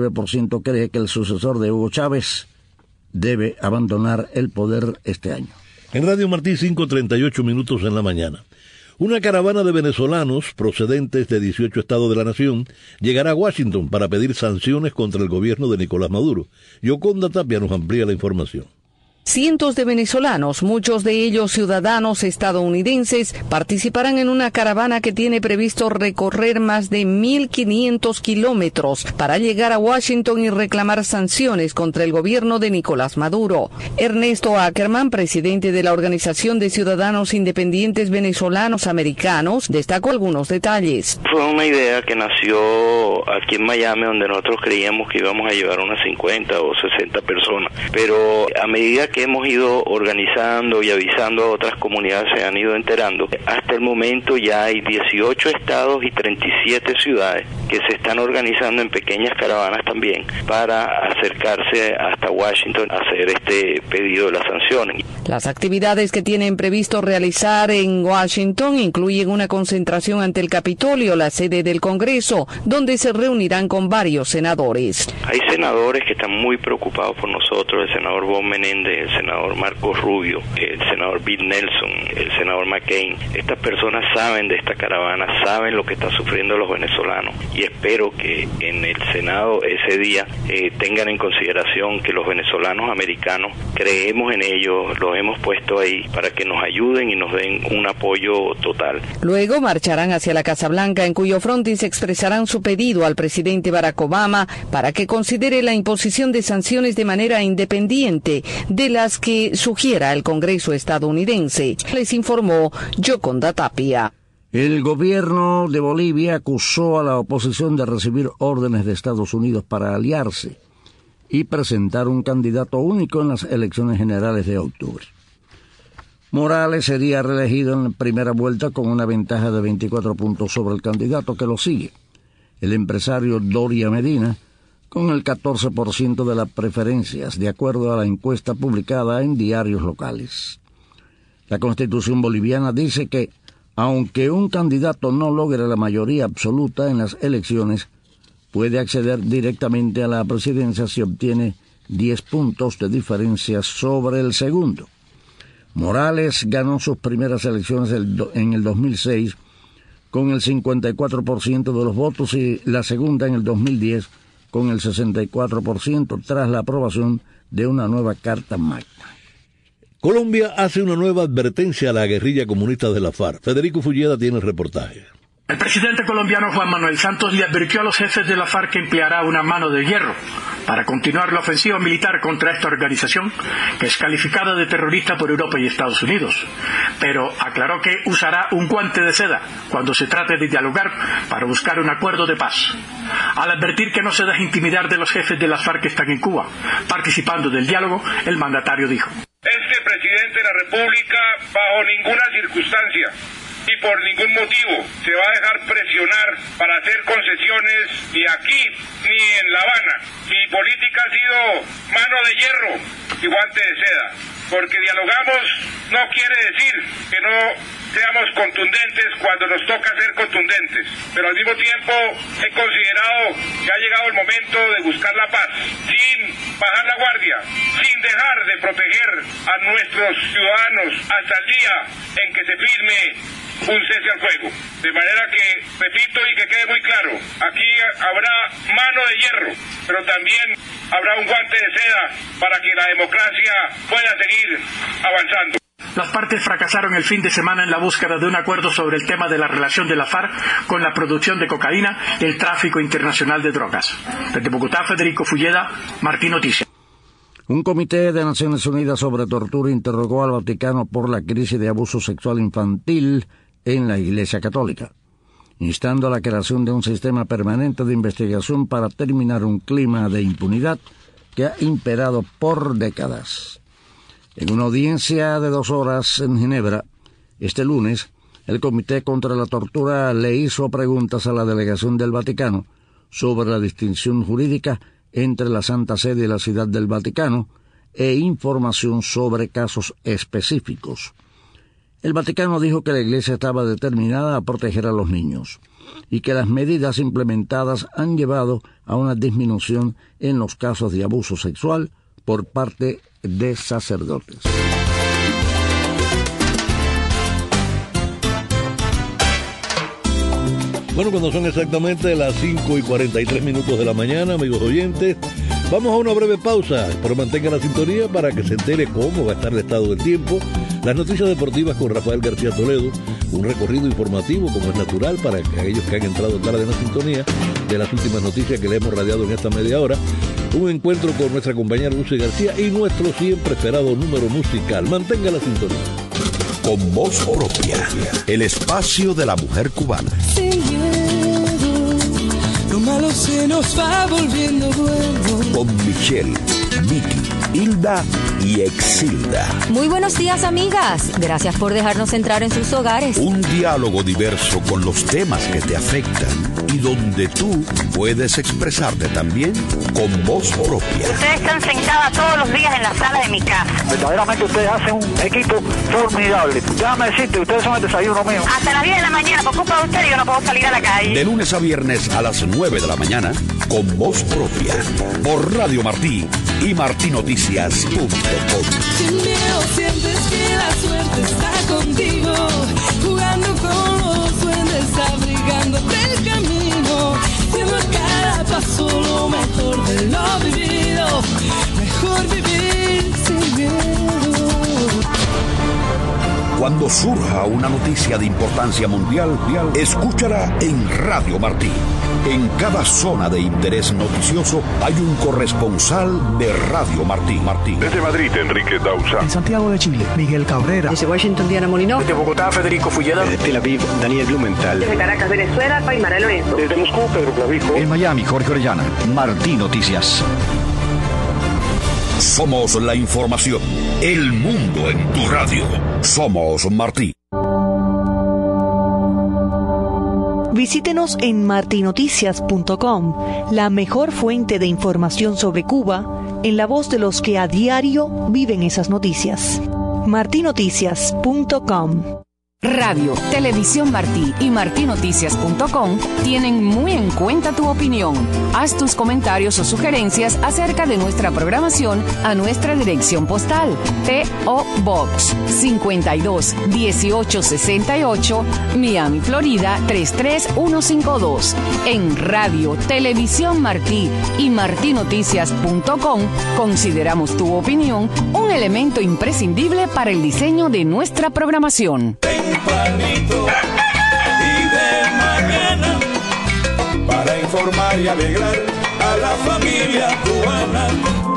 Speaker 5: 39% cree que el sucesor de Hugo Chávez debe abandonar el poder este año.
Speaker 3: En Radio Martí, 5:38 minutos en la mañana. Una caravana de venezolanos procedentes de 18 estados de la nación llegará a Washington para pedir sanciones contra el gobierno de Nicolás Maduro. Yoconda Tapia nos amplía la información.
Speaker 6: Cientos de venezolanos, muchos de ellos ciudadanos estadounidenses, participarán en una caravana que tiene previsto recorrer más de 1.500 kilómetros para llegar a Washington y reclamar sanciones contra el gobierno de Nicolás Maduro. Ernesto Ackerman, presidente de la Organización de Ciudadanos Independientes Venezolanos Americanos, destacó algunos detalles.
Speaker 11: Fue una idea que nació aquí en Miami, donde nosotros creíamos que íbamos a llevar unas 50 o 60 personas, pero a medida que hemos ido organizando y avisando a otras comunidades se han ido enterando. Hasta el momento ya hay 18 estados y 37 ciudades que se están organizando en pequeñas caravanas también para acercarse hasta Washington a hacer este pedido de las sanciones.
Speaker 6: Las actividades que tienen previsto realizar en Washington incluyen una concentración ante el Capitolio, la sede del Congreso, donde se reunirán con varios senadores.
Speaker 11: Hay senadores que están muy preocupados por nosotros, el senador Bob Menéndez, el senador Marcos Rubio, el senador Bill Nelson, el senador McCain. Estas personas saben de esta caravana, saben lo que están sufriendo los venezolanos y espero que en el Senado ese día tengan en consideración que los venezolanos americanos creemos en ellos, los hemos puesto ahí para que nos ayuden y nos den un apoyo total.
Speaker 6: Luego marcharán hacia la Casa Blanca, en cuyo frontis expresarán su pedido al presidente Barack Obama para que considere la imposición de sanciones de manera independiente de las que sugiera el Congreso estadounidense. Les informó Yoconda Tapia.
Speaker 5: El gobierno de Bolivia acusó a la oposición de recibir órdenes de Estados Unidos para aliarse y presentar un candidato único en las elecciones generales de octubre. Morales sería reelegido en la primera vuelta con una ventaja de 24 puntos sobre el candidato que lo sigue, el empresario Doria Medina, con el 14% de las preferencias, de acuerdo a la encuesta publicada en diarios locales. La Constitución boliviana dice que, aunque un candidato no logre la mayoría absoluta en las elecciones, puede acceder directamente a la presidencia si obtiene 10 puntos de diferencia sobre el segundo. Morales ganó sus primeras elecciones en el 2006 con el 54% de los votos y la segunda en el 2010 con el 64% tras la aprobación de una nueva Carta Magna.
Speaker 3: Colombia hace una nueva advertencia a la guerrilla comunista de la FARC. Federico Fulleda tiene el reportaje.
Speaker 12: El presidente colombiano Juan Manuel Santos le advirtió a los jefes de la FARC que empleará una mano de hierro para continuar la ofensiva militar contra esta organización, que es calificada de terrorista por Europa y Estados Unidos. Pero aclaró que usará un guante de seda cuando se trate de dialogar para buscar un acuerdo de paz. Al advertir que no se deje intimidar de los jefes de la FARC que están en Cuba, participando del diálogo, el mandatario dijo:
Speaker 14: Este presidente de la República, bajo ninguna circunstancia y por ningún motivo se va a dejar presionar para hacer concesiones ni aquí ni en La Habana. Mi política ha sido mano de hierro y guante de seda, porque dialogamos no quiere decir que no seamos contundentes cuando nos toca ser contundentes, pero al mismo tiempo he considerado que ha llegado el momento de buscar la paz, sin bajar la guardia, sin dejar de proteger a nuestros ciudadanos hasta el día en que se firme un cese al fuego. De manera que, repito y que quede muy claro, aquí habrá mano de hierro, pero también habrá un guante de seda para que la democracia pueda seguir avanzando.
Speaker 12: Las partes fracasaron el fin de semana en la búsqueda de un acuerdo sobre el tema de la relación de la FARC con la producción de cocaína y el tráfico internacional de drogas. Desde Bogotá, Federico Fulleda, Martín Noticias.
Speaker 5: Un comité de Naciones Unidas sobre tortura interrogó al Vaticano por la crisis de abuso sexual infantil en la Iglesia Católica, instando a la creación de un sistema permanente de investigación para terminar un clima de impunidad que ha imperado por décadas. En una audiencia de 2 horas en Ginebra, este lunes, el Comité contra la Tortura le hizo preguntas a la delegación del Vaticano sobre la distinción jurídica entre la Santa Sede y la Ciudad del Vaticano e información sobre casos específicos. El Vaticano dijo que la Iglesia estaba determinada a proteger a los niños y que las medidas implementadas han llevado a una disminución en los casos de abuso sexual por parte de sacerdotes.
Speaker 3: Bueno, cuando son exactamente las 5:43 de la mañana, amigos oyentes, vamos a una breve pausa, pero mantenga la sintonía para que se entere cómo va a estar el estado del tiempo, las noticias deportivas con Rafael García Toledo, un recorrido informativo como es natural para aquellos que han entrado tarde en la sintonía de las últimas noticias que le hemos radiado en esta media hora, un encuentro con nuestra compañera Lucy García y nuestro siempre esperado número musical. Mantenga la sintonía.
Speaker 1: Con voz propia, el espacio de la mujer cubana.
Speaker 2: Sin miedo, lo malo se nos va volviendo bueno.
Speaker 1: Con Michelle, Miki, Hilda y Exilda.
Speaker 13: Muy buenos días, amigas. Gracias por dejarnos entrar en sus hogares.
Speaker 1: Un diálogo diverso con los temas que te afectan y donde tú puedes expresarte también con voz propia.
Speaker 15: Ustedes están sentadas todos los días en la sala de mi casa.
Speaker 16: Verdaderamente ustedes hacen un equipo formidable. Déjame decirte, ustedes son el desayuno mío.
Speaker 15: Hasta las 10 de la mañana, por culpa de ustedes, yo no puedo salir a la calle.
Speaker 1: De lunes a viernes a las 9 de la mañana, con voz propia, por Radio Martí y martinoticias.com.
Speaker 2: Sin miedo sientes que la suerte está contigo, jugando con los duendes, abrigándote el camino, viendo a cada paso lo mejor de lo vivido, mejor vivir sin miedo.
Speaker 1: Cuando surja una noticia de importancia mundial, escúchala en Radio Martí. En cada zona de interés noticioso hay un corresponsal de Radio Martí.
Speaker 18: Desde Madrid, Enrique Dausa.
Speaker 25: En Santiago de Chile, Miguel Cabrera.
Speaker 26: Desde Washington, Diana Molinó.
Speaker 18: Desde Bogotá, Federico Fulleda.
Speaker 25: Desde Tel Aviv, Daniel Blumenthal.
Speaker 27: Desde Caracas, Venezuela, Paimara Lorenzo.
Speaker 18: Desde Moscú, Pedro Clavijo.
Speaker 25: En Miami, Jorge Orellana. Martí Noticias.
Speaker 1: Somos la información, el mundo en tu radio. Somos Martí.
Speaker 28: Visítenos en martinoticias.com, la mejor fuente de información sobre Cuba, en la voz de los que a diario viven esas noticias. martinoticias.com.
Speaker 7: Radio, Televisión Martí y martinoticias.com tienen muy en cuenta tu opinión. Haz tus comentarios o sugerencias acerca de nuestra programación a nuestra dirección postal: P.O. Box 52 1868, Miami, Florida 33152. En Radio, Televisión Martí y martinoticias.com consideramos tu opinión un elemento imprescindible para el diseño de nuestra programación.
Speaker 20: Tempranito y de mañana, para informar y alegrar a la familia cubana.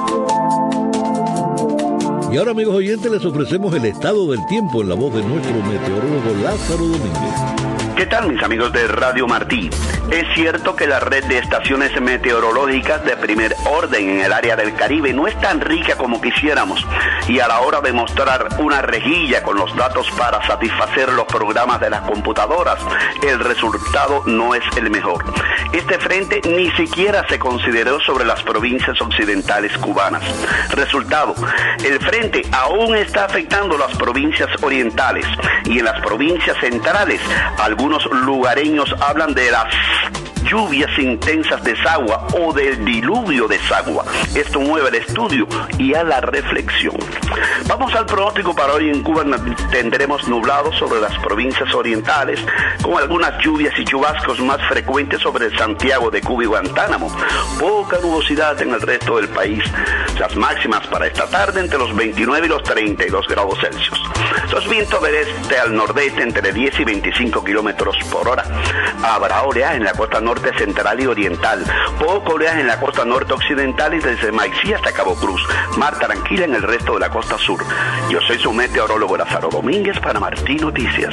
Speaker 3: Y ahora, amigos oyentes, les ofrecemos el estado del tiempo en la voz de nuestro meteorólogo Lázaro Domínguez.
Speaker 23: ¿Qué tal, mis amigos de Radio Martí? Es cierto que la red de estaciones meteorológicas de primer orden en el área del Caribe no es tan rica como quisiéramos, y a la hora de mostrar una rejilla con los datos para satisfacer los programas de las computadoras, el resultado no es el mejor. Este frente ni siquiera se consideró sobre las provincias occidentales cubanas. Resultado, el frente aún está afectando las provincias orientales, y en las provincias centrales algunos lugareños hablan de las lluvias intensas de Sagua o del diluvio de Sagua. Esto mueve al estudio y a la reflexión. Vamos al pronóstico para hoy. En Cuba tendremos nublado sobre las provincias orientales, con algunas lluvias y chubascos más frecuentes sobre Santiago de Cuba y Guantánamo. Poca nubosidad en el resto del país. Las máximas para esta tarde entre los 29 y los 32 grados Celsius. Los vientos del este al nordeste entre 10 y 25 kilómetros por hora. Habrá oleaje en la costa norte norte, central y oriental. Poco oleaje en la costa norte occidental y desde Maicí hasta Cabo Cruz. Mar tranquila en el resto de la costa sur. Yo soy su meteorólogo Lázaro Domínguez para Martí Noticias.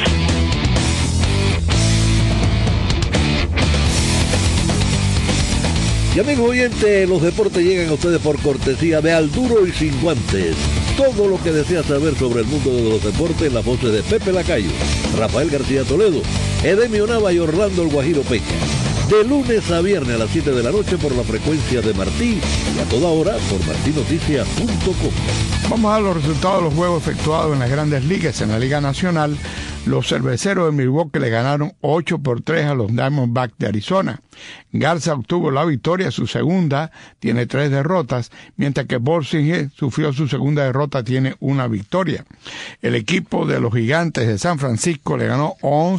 Speaker 3: Y amigos oyentes, los deportes llegan a ustedes por cortesía de Al Duro y Sin Guantes. Todo lo que desea saber sobre el mundo de los deportes en las voces de Pepe Lacayo, Rafael García Toledo, Edemio Nava y Orlando El Guajiro Peña. De lunes a viernes a las 7 de la noche por la frecuencia de Martí y a toda hora por martinoticias.com.
Speaker 4: Vamos a los resultados de los juegos efectuados en las Grandes Ligas. En la Liga Nacional, los Cerveceros de Milwaukee le ganaron 8-3 a los Diamondbacks de Arizona. Garza obtuvo la victoria, su segunda, tiene 3 derrotas, mientras que Bolsinger sufrió su segunda derrota, tiene una victoria. El equipo de los Gigantes de San Francisco le ganó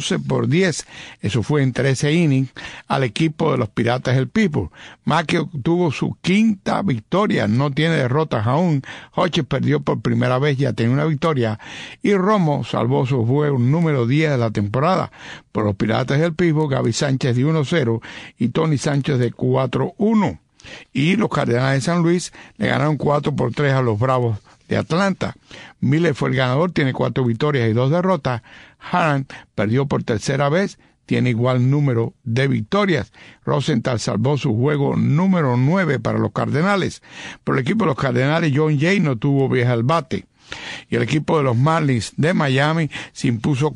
Speaker 4: 11-10, eso fue en 13 innings, al equipo de los Piratas del Pittsburgh. Mackey obtuvo su quinta victoria, no tiene derrotas aún. Hodges perdió por primera vez, ya tiene una victoria, y Romo salvó su juego número 10 de la temporada. Por los Piratas del Pittsburgh, Gaby Sánchez de 1-0 y Tony Sánchez de 4-1. Y los Cardenales de San Luis le ganaron 4-3 a los Bravos de Atlanta. Miller fue el ganador, tiene 4 victorias y 2 derrotas. Haran perdió por tercera vez, tiene igual número de victorias. Rosenthal salvó su juego número 9 para los Cardenales. Por el equipo de los Cardenales, John Jay no tuvo vieja al bate. Y el equipo de los Marlins de Miami se impuso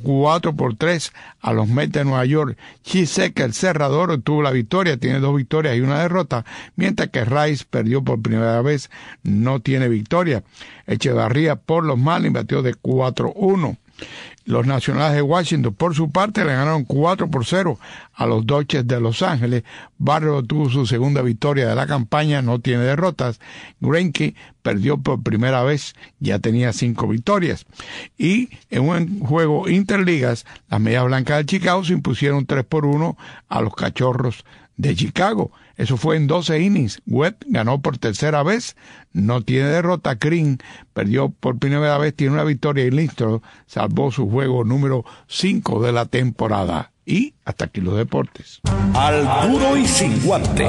Speaker 4: 4-3 a los Mets de Nueva York. Chisek, el cerrador, obtuvo la victoria, tiene 2 victorias y una derrota, mientras que Rice perdió por primera vez, no tiene victoria. Echevarría por los Marlins batió de 4-1. Los Nacionales de Washington, por su parte, le ganaron 4-0 a los Dodgers de Los Ángeles. Barrio tuvo su segunda victoria de la campaña, no tiene derrotas. Greinke perdió por primera vez, ya tenía 5 victorias. Y en un juego interligas, las Medias Blancas de Chicago se impusieron 3-1 a los Cachorros de Chicago. Eso fue en 12 innings. Webb ganó por tercera vez, no tiene derrota. Green perdió por primera vez, tiene una victoria, y Lindstrom salvó su juego número 5 de la temporada. Y hasta aquí los deportes.
Speaker 1: Al Duro y Sin Guante.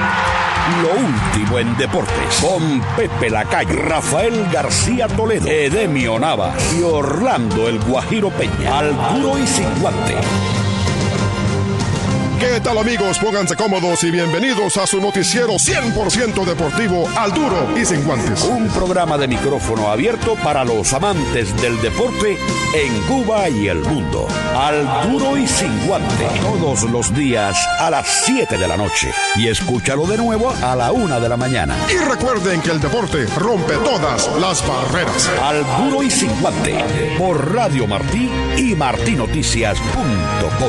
Speaker 1: Lo último en deportes. Con Pepe Lacayo, Rafael García Toledo, Edemio Nava y Orlando El Guajiro Peña. Al Duro y Sin Guante.
Speaker 9: ¿Qué tal, amigos? Pónganse cómodos y bienvenidos a su noticiero 100% deportivo, Al Duro y Sin Guantes.
Speaker 1: Un programa de micrófono abierto para los amantes del deporte en Cuba y el mundo. Al Duro y Sin Guante. Todos los días a las 7 de la noche. Y escúchalo de nuevo a la 1 de la mañana.
Speaker 9: Y recuerden que el deporte rompe todas las barreras.
Speaker 1: Al Duro y Sin Guante. Por Radio Martí y martinoticias.com.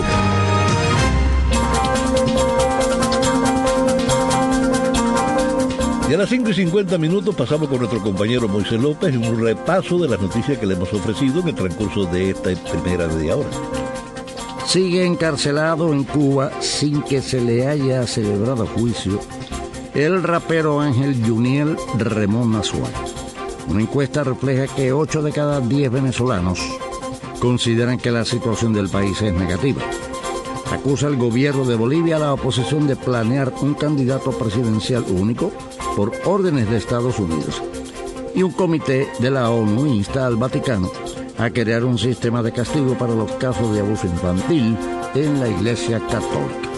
Speaker 3: Y a las 5:50 pasamos con nuestro compañero Moisés López en un repaso de las noticias que le hemos ofrecido en el transcurso de esta primera media hora.
Speaker 5: Sigue encarcelado en Cuba sin que se le haya celebrado juicio el rapero Ángel Juniel Ramón Azuay. Una encuesta refleja que 8 de cada 10 venezolanos consideran que la situación del país es negativa. Acusa al gobierno de Bolivia a la oposición de planear un candidato presidencial único por órdenes de Estados Unidos. Y un comité de la ONU insta al Vaticano a crear un sistema de castigo para los casos de abuso infantil en la Iglesia Católica.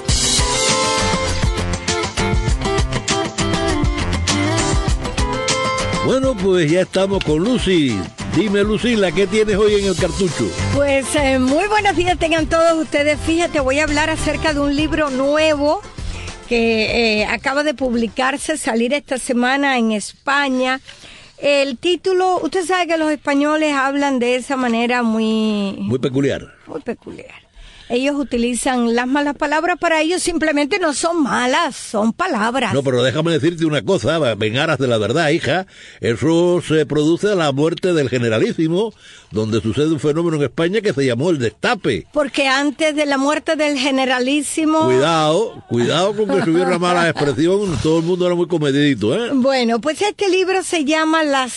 Speaker 3: Bueno, pues ya estamos con Lucy. Dime, Lucila, ¿qué tienes hoy en el cartucho?
Speaker 17: Pues muy buenos días tengan todos ustedes. Fíjate, voy a hablar acerca de un libro nuevo que acaba de publicarse, salir esta semana en España. El título, usted sabe que los españoles hablan de esa manera muy
Speaker 3: peculiar.
Speaker 17: Muy peculiar. Ellos utilizan las malas palabras, para ellos simplemente no son malas, son palabras.
Speaker 3: No, pero déjame decirte una cosa, en aras de la verdad, hija, eso se produce a la muerte del generalísimo, donde sucede un fenómeno en España que se llamó el destape.
Speaker 17: Porque antes de la muerte del generalísimo...
Speaker 3: Cuidado con que si hubiera una mala expresión, todo el mundo era muy comedidito, ¿eh?
Speaker 17: Bueno, pues este libro se llama La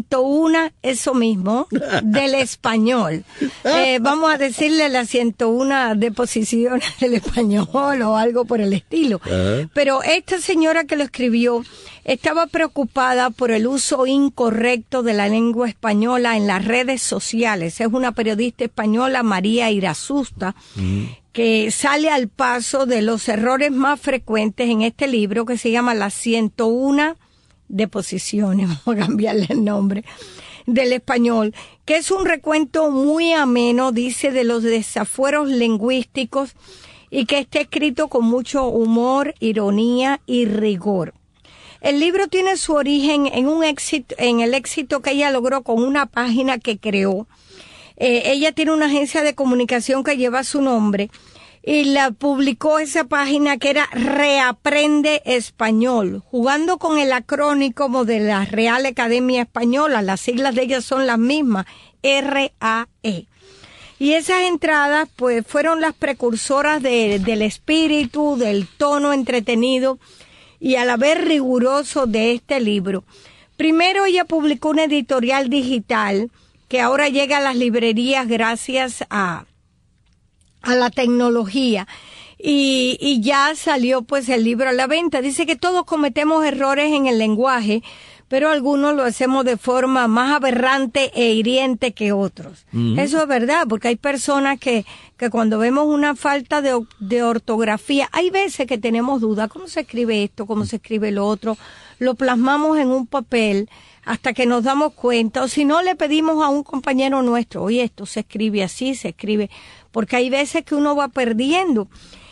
Speaker 17: 101, eso mismo, del español. Vamos a decirle la 101 una deposición del español o algo por el estilo. Pero esta señora que lo escribió estaba preocupada por el uso incorrecto de la lengua española en las redes sociales. Es una periodista española, María Irazusta, que sale al paso de los errores más frecuentes en este libro que se llama Las 101 deposiciones, vamos a cambiarle el nombre, del español, que es un recuento muy ameno, dice, de los desafueros lingüísticos y que está escrito con mucho humor, ironía y rigor. El libro tiene su origen en el éxito que ella logró con una página que creó. Ella tiene una agencia de comunicación que lleva su nombre y la publicó esa página que era Reaprende Español, jugando con el acrónimo de la Real Academia Española. Las siglas de ella son las mismas, RAE. Y esas entradas pues fueron las precursoras del espíritu, del tono entretenido y a la vez riguroso de este libro. Primero ella publicó una editorial digital que ahora llega a las librerías gracias a la tecnología y ya salió pues el libro a la venta. Dice que todos cometemos errores en el lenguaje, pero algunos lo hacemos de forma más aberrante e hiriente que otros. Eso es verdad, porque hay personas que cuando vemos una falta de ortografía, hay veces que tenemos dudas, ¿cómo se escribe esto? ¿Cómo se escribe lo otro? Lo plasmamos en un papel hasta que nos damos cuenta, o si no le pedimos a un compañero nuestro, oye, esto se escribe así, se escribe, porque hay veces que uno va perdiendo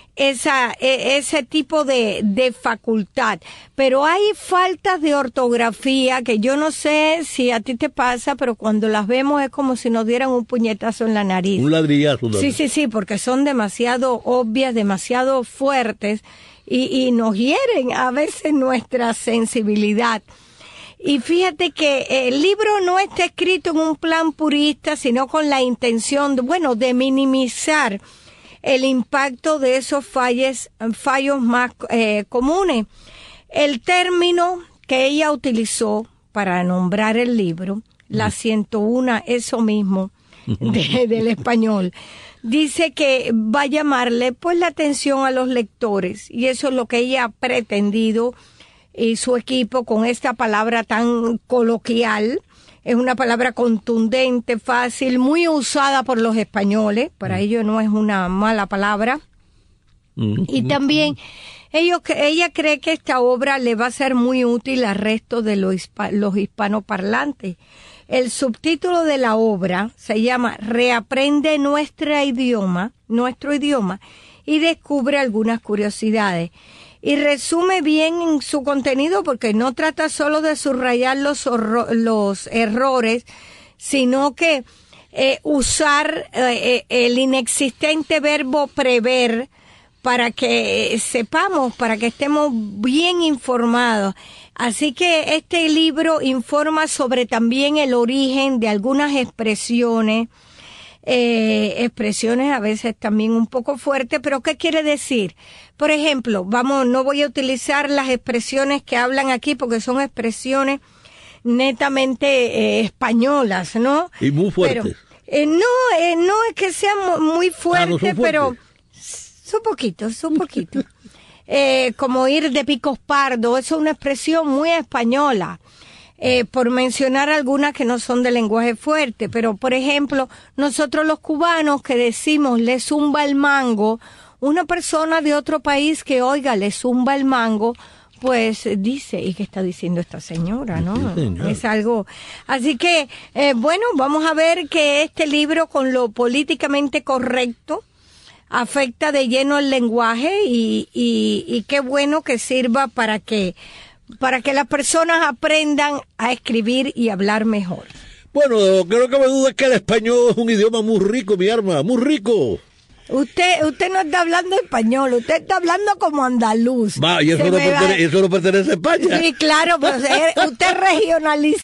Speaker 17: ese tipo de facultad. Pero hay faltas de ortografía que yo no sé si a ti te pasa, pero cuando las vemos es como si nos dieran un puñetazo en la nariz.
Speaker 3: Un ladrillazo.
Speaker 17: Sí, porque son demasiado obvias, demasiado fuertes y nos hieren a veces nuestra sensibilidad. Y fíjate que el libro no está escrito en un plan purista, sino con la intención de minimizar el impacto de esos fallos más comunes. El término que ella utilizó para nombrar el libro, la 101, eso mismo, del español, dice que va a llamarle pues la atención a los lectores, y eso es lo que ella ha pretendido y su equipo con esta palabra tan coloquial. Es una palabra contundente, fácil, muy usada por los españoles. Para ellos no es una mala palabra. Y también ella cree que esta obra le va a ser muy útil al resto de los hispanoparlantes. El subtítulo de la obra se llama Reaprende nuestro idioma, y descubre algunas curiosidades. Y resume bien en su contenido porque no trata solo de subrayar los errores, sino que usar el inexistente verbo prever para que sepamos, para que estemos bien informados. Así que este libro informa sobre también el origen de algunas expresiones a veces también un poco fuertes, pero ¿qué quiere decir? Por ejemplo, no voy a utilizar las expresiones que hablan aquí porque son expresiones netamente españolas, ¿no?
Speaker 3: Y muy fuertes.
Speaker 17: Pero, no es que sean muy fuertes, pero son poquitos. Como ir de picos pardos, eso es una expresión muy española. Por mencionar algunas que no son de lenguaje fuerte, pero por ejemplo, nosotros los cubanos que decimos le zumba el mango, una persona de otro país que oiga le zumba el mango, pues dice, ¿y qué está diciendo esta señora, no? Sí, es algo. Así que, vamos a ver que este libro con lo políticamente correcto afecta de lleno el lenguaje y qué bueno que sirva para que las personas aprendan a escribir y hablar mejor.
Speaker 3: Bueno, creo que me duda es que el español es un idioma muy rico, mi arma, muy rico.
Speaker 17: Usted no está hablando español, usted está hablando como andaluz.
Speaker 3: ¿Y eso no pertenece a España?
Speaker 17: Sí, claro, pues usted regionaliza